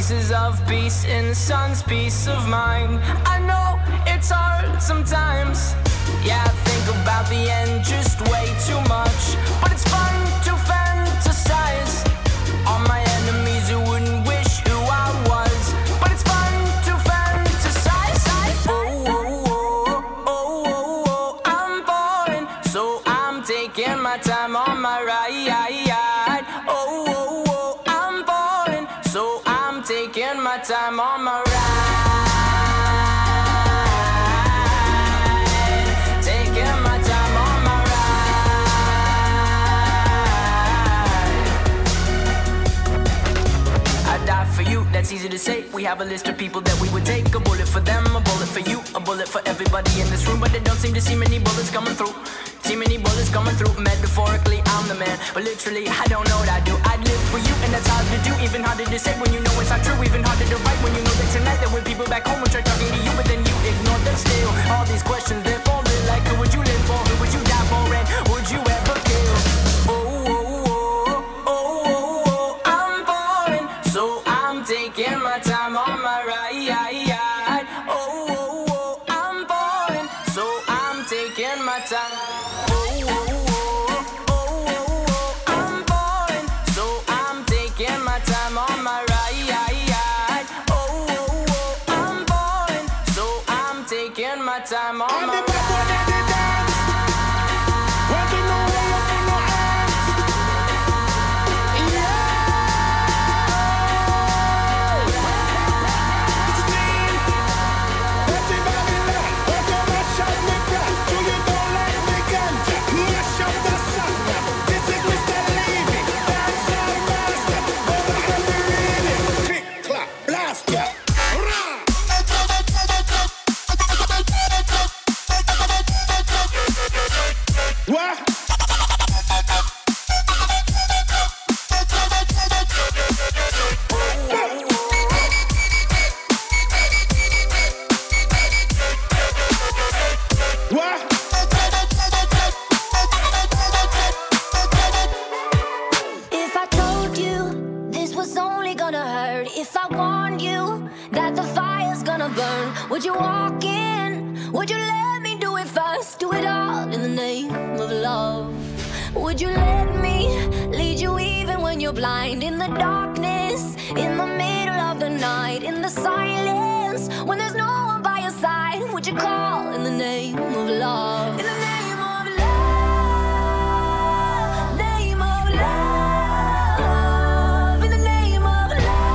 pieces of peace in the sun's peace of mind. I know it's hard sometimes. Yeah, I think about the end just way too much. But it's fun to fantasize on my enemies who wouldn't wish who I was. But it's fun to fantasize. Oh, oh, oh, oh, oh, oh, I'm falling, so I'm taking my time on my ride. Oh, oh, oh, I'm falling, so I'm taking my time on my ride. Taking my time on my ride. I die for you, that's easy to say. We have a list of people that we would take. A bullet for them, a bullet for you, a bullet for everybody in this room. But they don't seem to see many bullets coming through. See many bullets coming through. Metaphorically, I'm the man, but literally, I don't know what I do. I'd live for you, and that's hard to do. Even harder to say when you know it's not true. Even harder to write when you know that tonight there were people back home who tried talking to you, but then you ignore them still. All these questions, they're falling like, who would you live for? Who would you die for? And would you ever kill? Oh, oh, oh, oh, oh, oh, I'm falling, so I'm taking my time on my ride. Oh, oh, oh, I'm falling, so I'm taking my time. Time on my blind in the darkness, in the middle of the night, in the silence, when there's no one by your side, would you call in the name of love? In the name of love, name of love, in the name of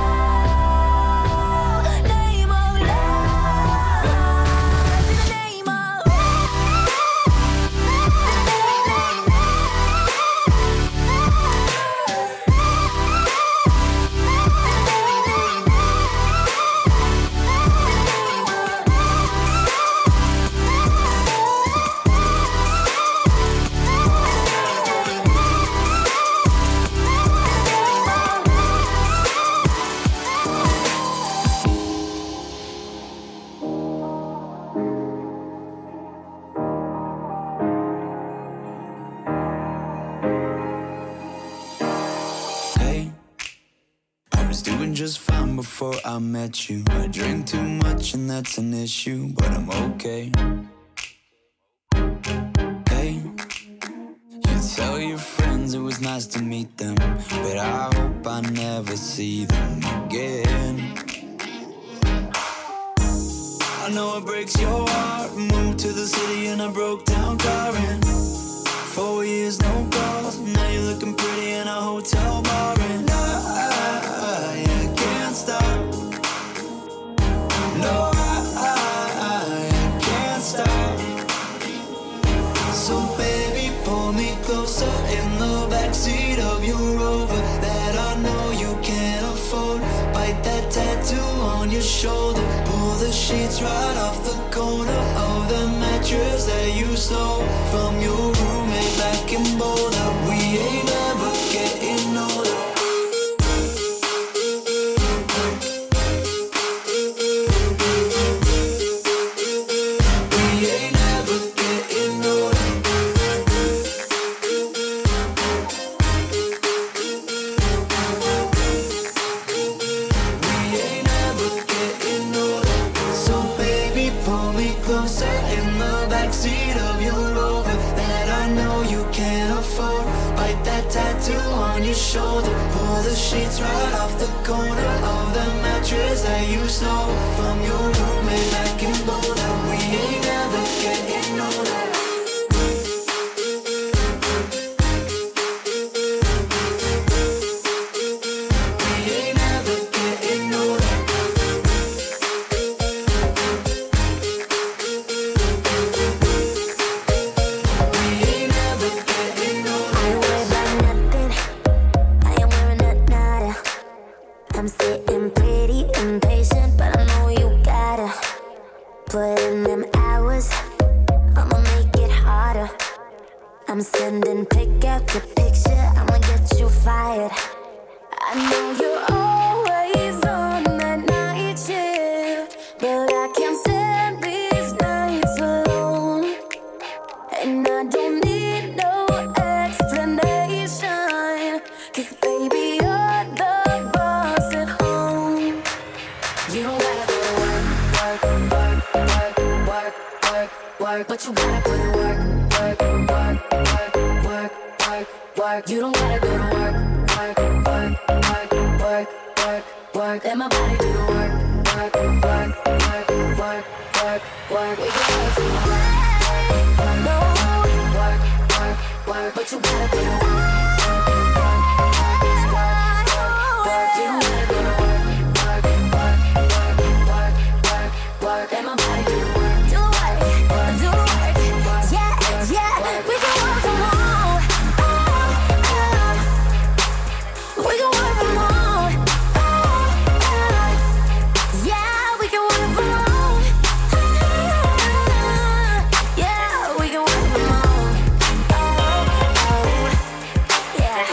love, name of love, in the name of just fine before I met you. I drink too much and that's an issue, but I'm okay. Hey, you tell your friends it was nice to meet them, but I hope I never see them again. I know it breaks your heart. Moved to the city in a broke down car and 4 years no calls. Now you're looking pretty in a hotel bar and I can't stop. No, I can't stop. So baby, pull me closer in the backseat of your Rover that I know you can't afford. Bite that tattoo on your shoulder. Pull the sheets right off the corner of the mattress that you stole from your roommate back in Boulder. We ain't ever getting older. shoulder. Pull the sheets right off the corner of the mattress that you stole from your roommate back in Boulder. We ain't never getting older. I'm sitting pretty impatient, but I know you gotta put in them hours. I'ma make it harder. I'm sending pick after picture, I'ma get you fired. I know you're always on that night shift, but I can't stand these nights alone. And I don't need no explanation, 'cause baby you're the boss at home. You don't gotta go to work, work, work, work, work, work, work, but you gotta put in work, work, work, work, work, work, work. You don't gotta go to work, work, work, work, work, work, work. Let my body do the work, work, work, work, work, work, work. We can work from home, work, work, work, work, work, but you gotta put in work. Let my body do the work. Do the work. Do the work. Yeah, yeah. We can work from home. We can work from home. Yeah, we can work from home. Yeah, we can work from home. Yeah.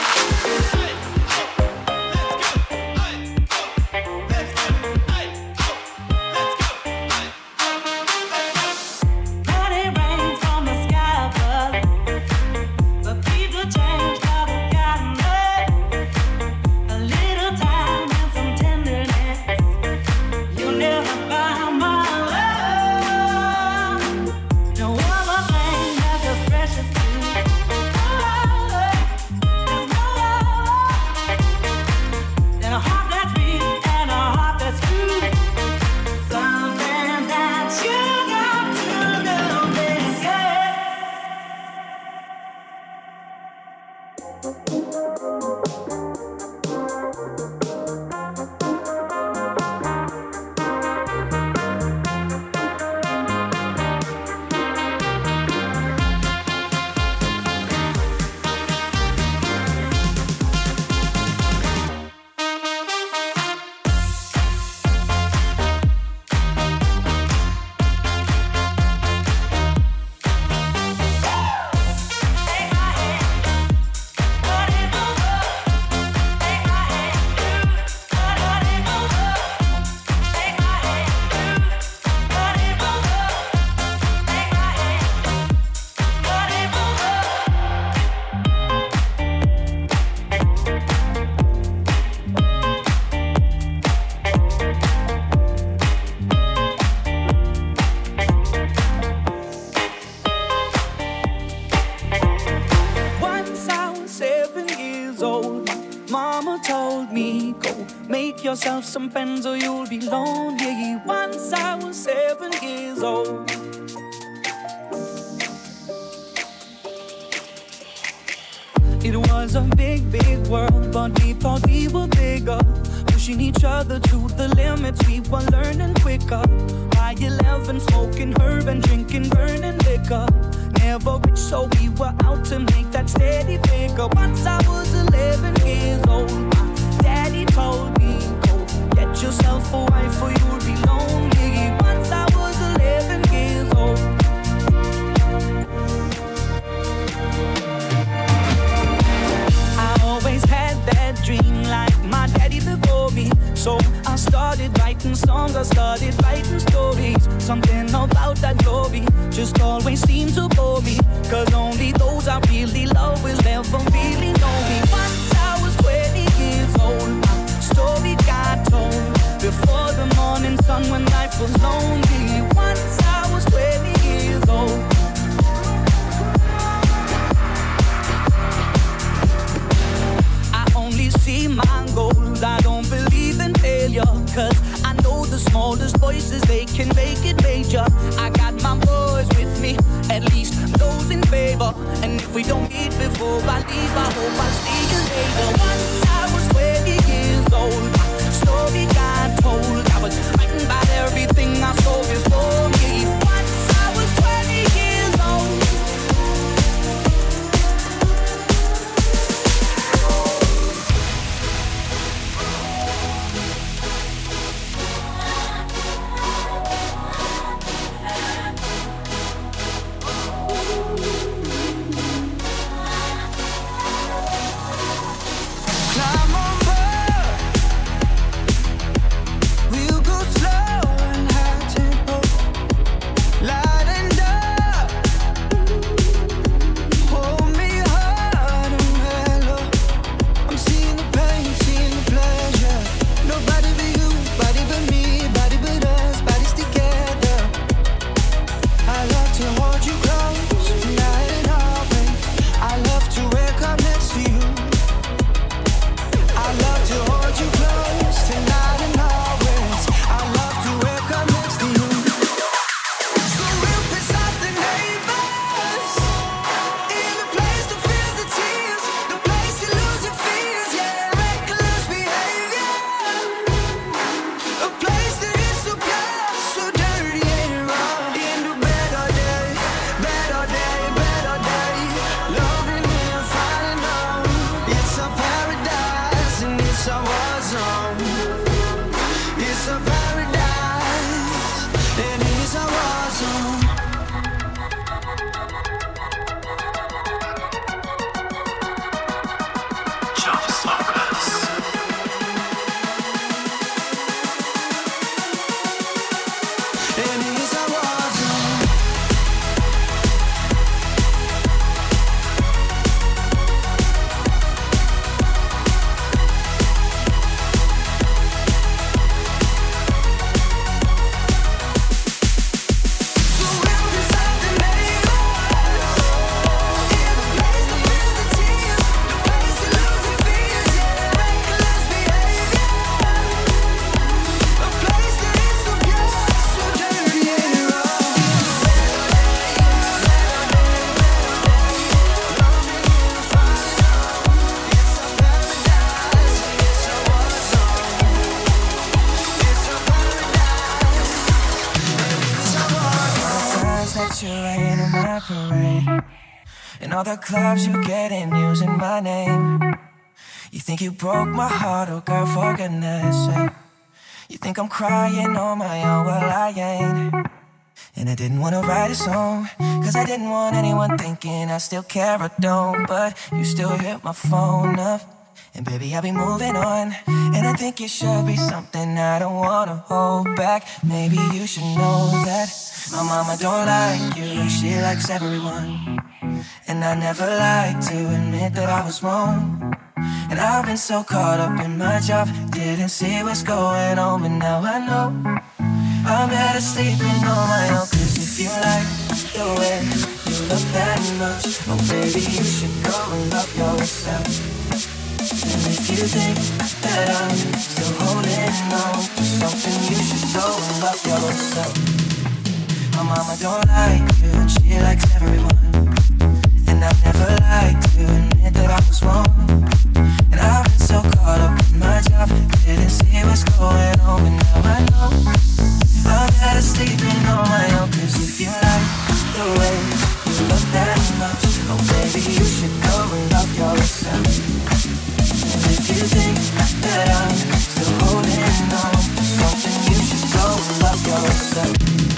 Yourself some friends or you'll be lonely. Once I was 7 years old. It was a big, big world, but we thought we were bigger. Pushing each other to the limits, we were learning quicker. By 11, smoking herb and drinking burning liquor. Never rich, so we were out to make that steady figure. Once I was 11 years old, my daddy told me, get yourself a wife or you'll be lonely. Once I was 11 years old. I always had that dream like my daddy before me. So I started writing songs, I started writing stories. Something about that glory just always seemed to bore me. 'Cause only those I really love will never really know me. Once I was 20 years old, story got told before the morning sun when life was lonely. Once I was 20 years old. I the smallest voices, they can make it major. I got my boys with me, at least those in favor. And if we don't meet before I leave, I hope I'll see you later. Once I was 20 years old, my story got told. I was frightened by everything I saw before me. Once I was 20 years old. All the clubs you get in using my name. You think you broke my heart, oh girl, for goodness sake. You think I'm crying on my own, well I ain't. And I didn't wanna write a song, cause I didn't want anyone thinking I still care or don't. But you still hit my phone up, and baby I'll be moving on. And I think it should be something I don't wanna hold back. Maybe you should know that my mama don't like you and she likes everyone. And I never like to admit that I was wrong. And I've been so caught up in my job, didn't see what's going on, but now I know I'm better sleeping on my own. Cause if you like the way you look that much, oh baby you should go and love yourself. And if you think that I'm still holding on to something, you should go and love yourself. My mama don't like you and she likes everyone. And I've never liked to admit that I was wrong. And I've been so caught up in my job, didn't see what's going on, but now I know I'm better sleeping on my own. Cause if you like the way you look that much, oh baby you should go and love yourself. And if you think that I'm still holding on to something, you should go and love yourself.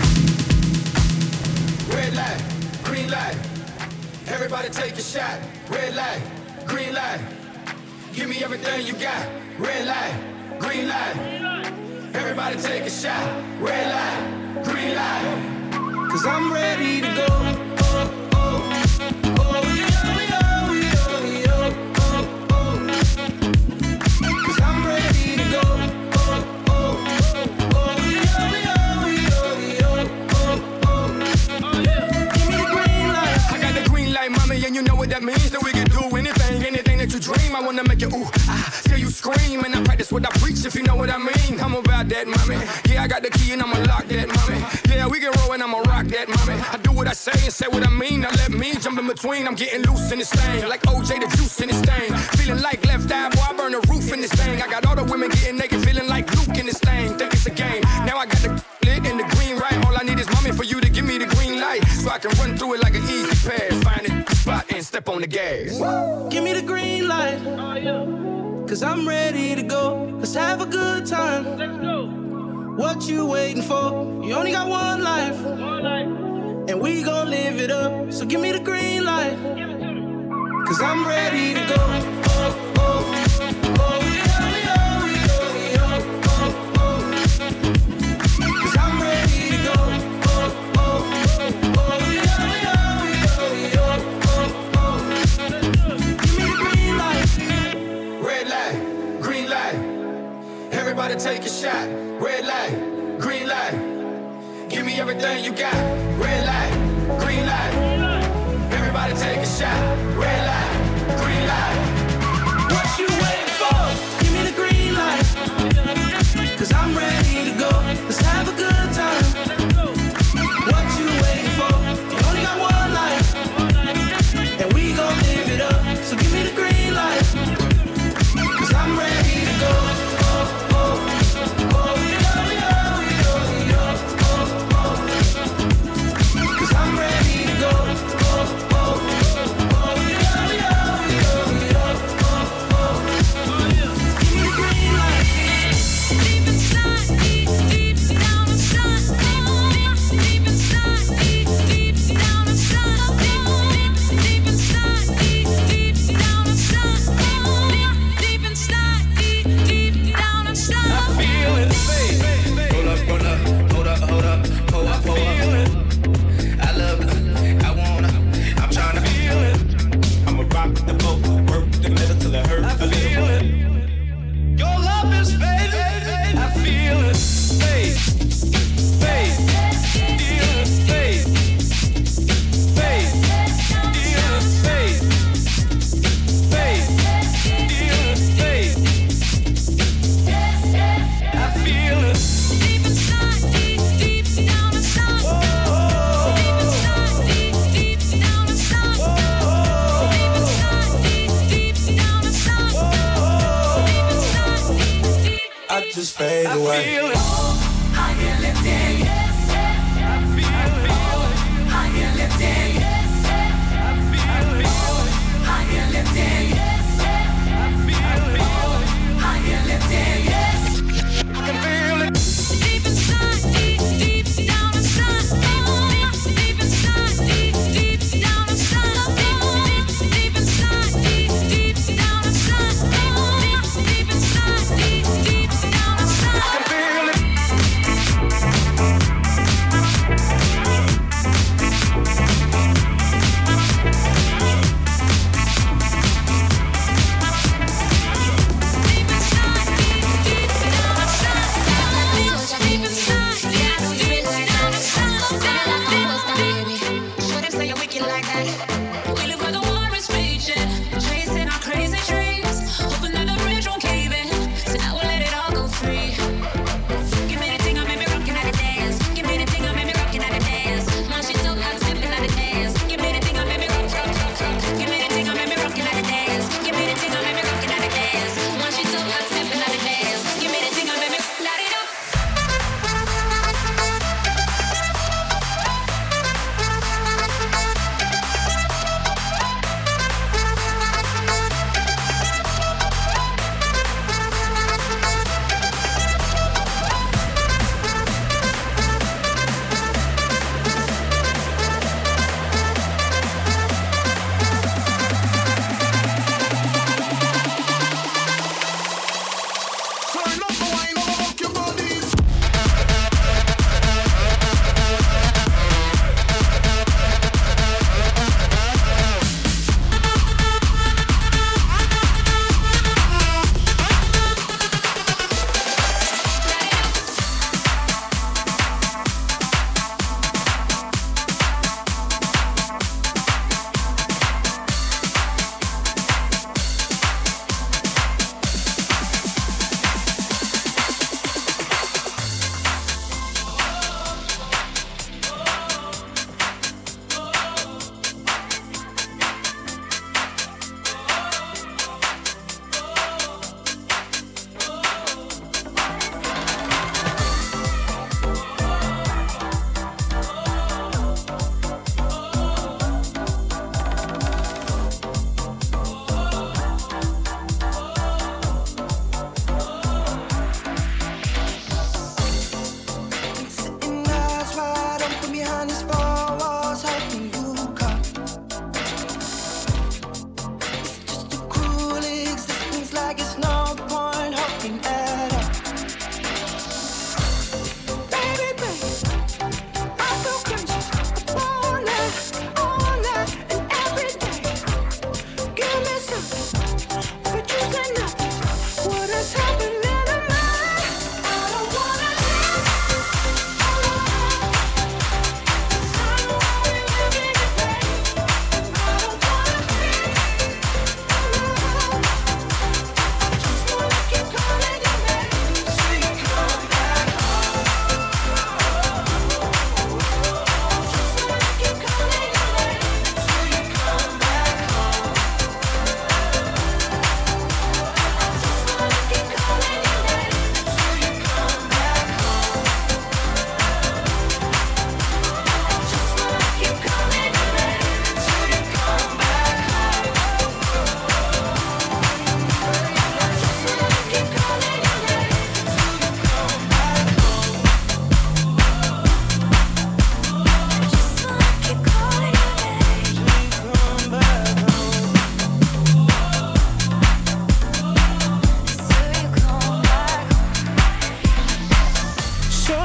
Red light, green light, everybody take a shot. Red light, green light, give me everything you got. Red light, green light, everybody take a shot. Red light, green light, cause I'm ready to go. Oh, oh, oh, yo, yo, yo, yo, oh, oh. Cause I'm ready to go. Oh, oh, oh, yo, yo, yo, yo, oh, oh. Give me the green light. I got the green light, mommy, and you know what that means. That we can do anything that you dream. I wanna make you ooh, ah, till you scream. And I practice what I preach, if you know what I mean. I'm I'm about that, mommy. Yeah, I got the key and I'ma lock that, mommy. Yeah, we can roll and I'ma rock that, mommy. I do what I say and say what I mean. Now let me jump in between. I'm getting loose in this thing, like OJ the juice in this thing. Feeling like left eye, boy, I burn the roof in this thing. I got all the women getting naked, feeling like Luke in this thing. Think it's a game. Now I got the lit and the green right. All I need is mommy for you to give me the green light, so I can run through it like an easy pass. Find it, spot and step on the gas. Give me the green light. Cause I'm ready to go. Let's have a good time. Let's go. What you waiting for? You only got one life. And we gon' live it up. So give me the green light. Cause I'm ready to go. Oh, oh, oh, yeah, yeah, yeah, oh, oh. Cause I'm ready to go. Oh, oh, oh, yeah, yeah, yeah, oh, oh. Give me the green light. Red light, green light. Everybody take a shot. Red light, green light. Give me everything you got. Red light, green light. Everybody take a shot. Red light, green light. What you waiting for? Give me the green light. Cause I'm ready to go. Let's have a good time. What you waiting for? You only got one life. And we gon' live it up. So give me the green light. Cause I'm ready to go. Oh, oh, oh, yeah, yeah, yeah, yeah, oh, oh. Cause I'm ready to go. Oh, oh, oh, yeah, yeah, yeah, yeah, oh, oh. Give me the green light. Deep inside, deep down inside. Deep inside, deep down inside. Deep inside, deep down inside. Deep inside, deep down inside. I feel it, baby. Hold up. I love it, I wanna, I'm tryna feel it. I'ma rock the boat, work the middle till it hurt a feel little. it. Your love is fading. I feel it. Fade. Feel it. Fade. Fade. Feel it. Fade. Fade. Feel it. Fade. I feel it. Deep inside, deep down inside. Deep inside, deep down inside. Deep inside, deep down inside. Deep inside, deep. I just fade away. Feel it. I get lifted. I feel it. I get lifted. I feel it. I get lifted. I feel it. I get lifted. I can feel it. Deep inside, deep down inside. Deep inside, deep down inside. Deep inside, deep down inside. Deep inside, deep down inside. I can feel it.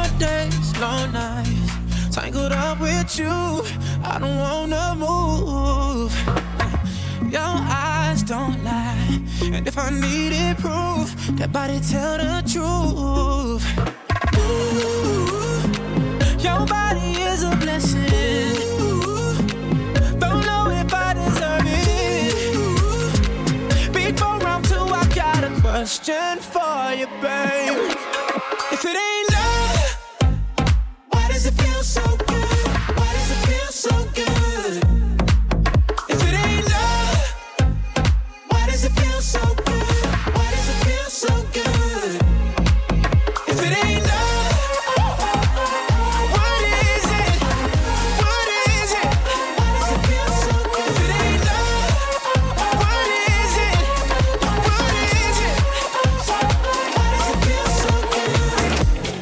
days, long nights, tangled up with you. I don't wanna move. Your eyes don't lie, and if I needed proof, that body tell the truth. Ooh, your body is a blessing. Don't know if I deserve it. Before round 2, I got a question for you, babe. If it ain't love, why does it feel so good? Why does it feel so good? If it ain't love, why does it feel so good? Why does it feel so good? If it ain't love, what is it? What is it? Why does it feel so good? If it ain't love, what is it? What is it? Why does it feel so good?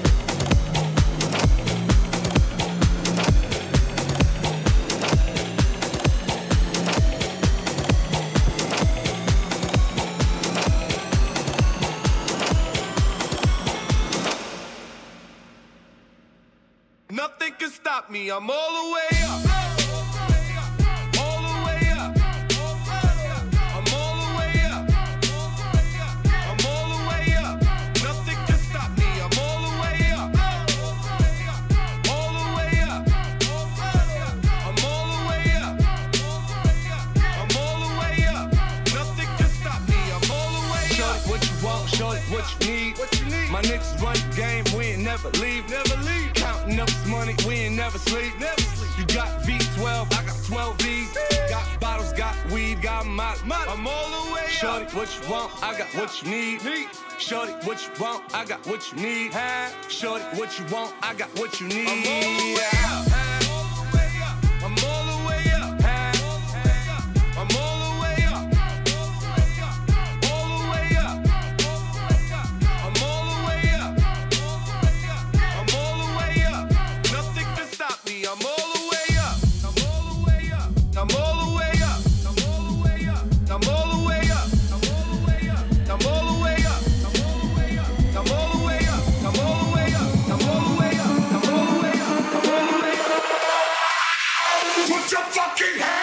Nothing can stop me, I'm all the way up. All the way up. I'm all the way up. I'm all the way up. Nothing can stop me, I'm all the way up. All the way up. I'm all the way up. I'm all the way up. Nothing can stop me, I'm all the way up. Shorty, what you want, shorty, what you need. My niggas run the game, we ain't never leave. Counting up this money, we ain't never sleep. You got V12, I got 12 V's. Got bottles, got weed, got my. I'm all the way up. Shorty, what you want, I got what you need. Shorty, what you want, I got what you need. Shorty, what you want, I got what you need. I'm all the way up. I'm all the way up. I'm all the way up. All the way up. I'm all the way up. I'm all the way up. Nothing can stop me. I'm all the way up. I'm all the way up. I'm all the way up. I'm all the way up. I'm all the way up. I'm all the way up. I'm all the way up. I'm all the way up. I'm all the way up. I'm all the way up. I'm all the way up. I'm all the way up. Put your fucking hands.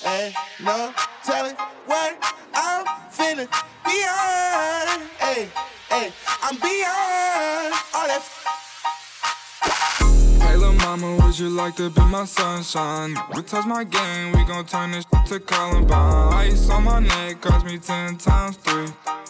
Ain't no telling what I'm finna beyond. Hey, hey, I'm beyond all that. Hey, lil' mama, would you like to be my sunshine? We touch my game, we gon' turn this to Columbine. Ice on my neck cost me 10 times 3.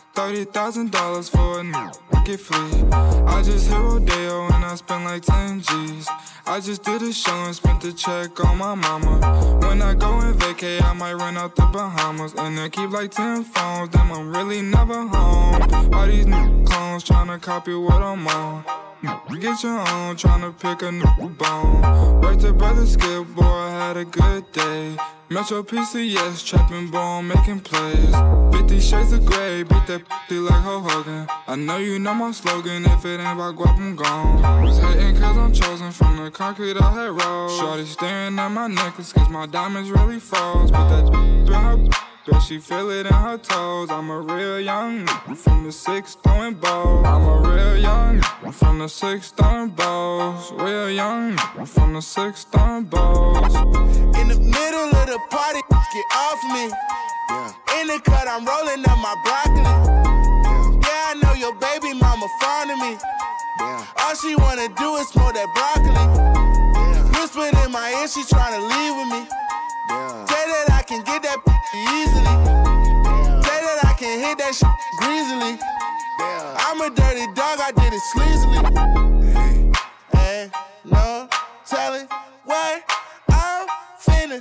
$30,000 for a new get free. I just hit Rodeo and I spent like 10 G's. I just did a show and spent the check on my mama. When I go and vacay, I might run out the Bahamas. And then keep like 10 phones, damn, I'm really never home. All these new clones tryna copy what I'm on. Get your own, tryna pick a new bone. Worked to Brother Skip, boy, I had a good day. Metro PCS, trapping ball, making plays. 50 shades of gray, beat that p***y like Hulk Hogan. I know you know my slogan, if it ain't about guap, I'm gone. Was hating cause I'm chosen from the concrete I had rolled. Shorty staring at my necklace cause my diamonds really froze. Put that in her bet she feel it in her toes. I'm a real young from the 6 throwing balls. I'm a real young from the 6 throwing balls. Real young from the 6 throwing balls. In the middle of the party, get off me. Yeah. In the cut, I'm rolling up my broccoli. Yeah, I know your baby mama fond of me. Yeah. All she wanna do is smoke that broccoli. Yeah. Whispered in my ear, she tryna leave with me. Yeah. Say that I can get that easily. Yeah. Say that I can hit that shit greasily. Yeah. I'm a dirty dog, I did it sleazily. Hey. Ain't no telling what I'm finna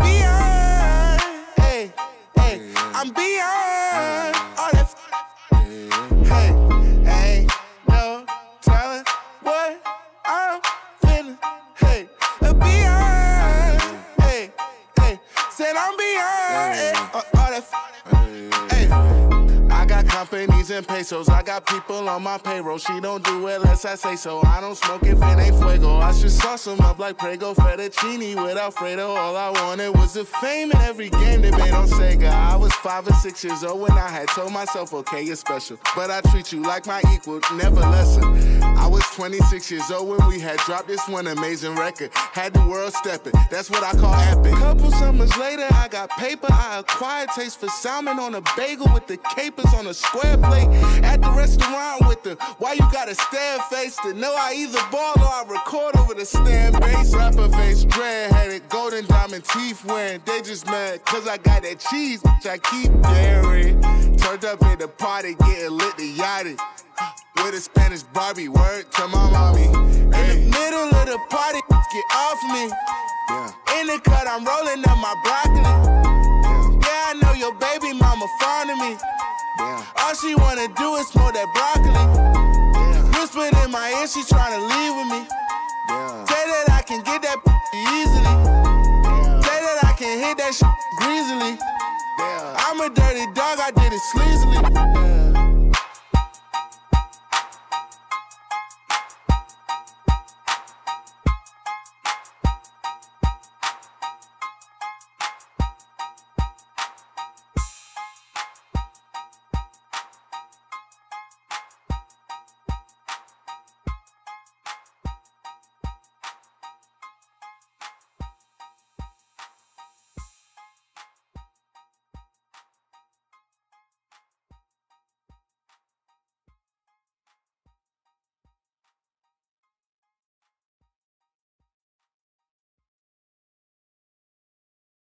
beyond. Hey, hey, I'm beyond all that. Hey, ain't no telling what I'm finna. Hey, beyond. Hey, hey, said I'm beyond all that. Hey, I got companies in pesos. I got people on my payroll. She don't do it unless I say so. I don't smoke if it ain't fuego. I should sauce them up like Prego fettuccine with Alfredo. All I wanted was the fame in every game they made on Sega. I was 5 or 6 years old when I had told myself, okay, you're special, but I treat you like my equal, never lesser. I was 26 years old when we had dropped this one amazing record. Had the world stepping, that's what I call epic. Couple summers later, I got paper. I acquired taste for salmon on a bagel with the capers on a square plate. At the restaurant with the why you gotta stare face to know I either ball or I record over the stand bass. Rapper face, dread-headed, golden diamond teeth wearing. They just mad cause I got that cheese, which I keep daring. Turned up at the party, getting lit to yachty. With a Spanish Barbie, word to my mommy. In the middle of the party, get off me. Yeah. In the cut, I'm rolling up my broccoli. Yeah, I know your baby mama fond of me. Yeah. All she wanna do is smoke that broccoli. Yeah. Whispered in my ear, she tryna leave with me. Yeah. Say that I can get that easily. Yeah. Say that I can hit that shit greasily. Yeah. I'm a dirty dog, I did it sleazily. Yeah.